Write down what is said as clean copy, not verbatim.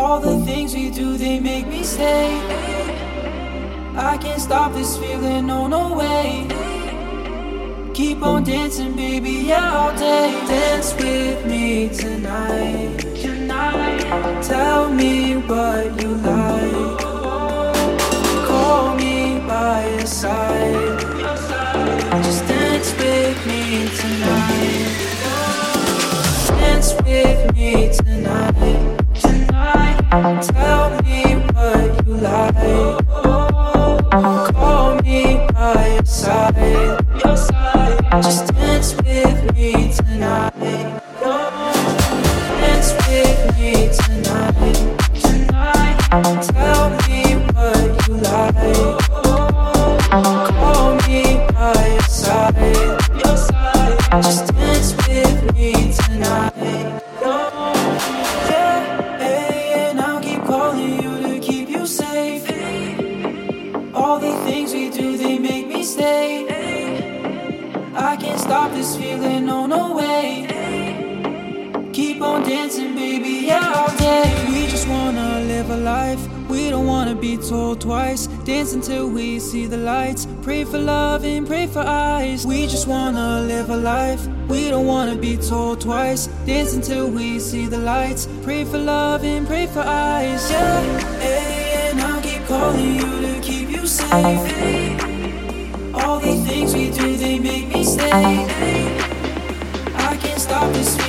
All the things we do, they make me stay. I can't stop this feeling, no, no way. Keep on dancing, baby, yeah, all day. Dance with me tonight. Tell me what you like. Call me by your side. Just dance with me tonight. Dance with me tonight. Tell me what you like. Call me by your side. Just dance with me tonight. Dance with me tonight. Tell me what you like. Call me by your side. Just dance with me tonight. Yeah, and I'll keep calling you to keep you safe. All the things we do, they make me stay. I can't stop this feeling, no, no way. Keep on dancing, baby, yeah, all day. We just wanna live a life, we don't wanna be told twice. Dance until we see the lights, pray for love and pray for eyes. We just wanna live a life, we don't wanna be told twice. Dance until we see the lights, pray for love and pray for eyes. Yeah, and I'll keep calling you to keep you safe. All the things we do, they make me stay. I can't stop this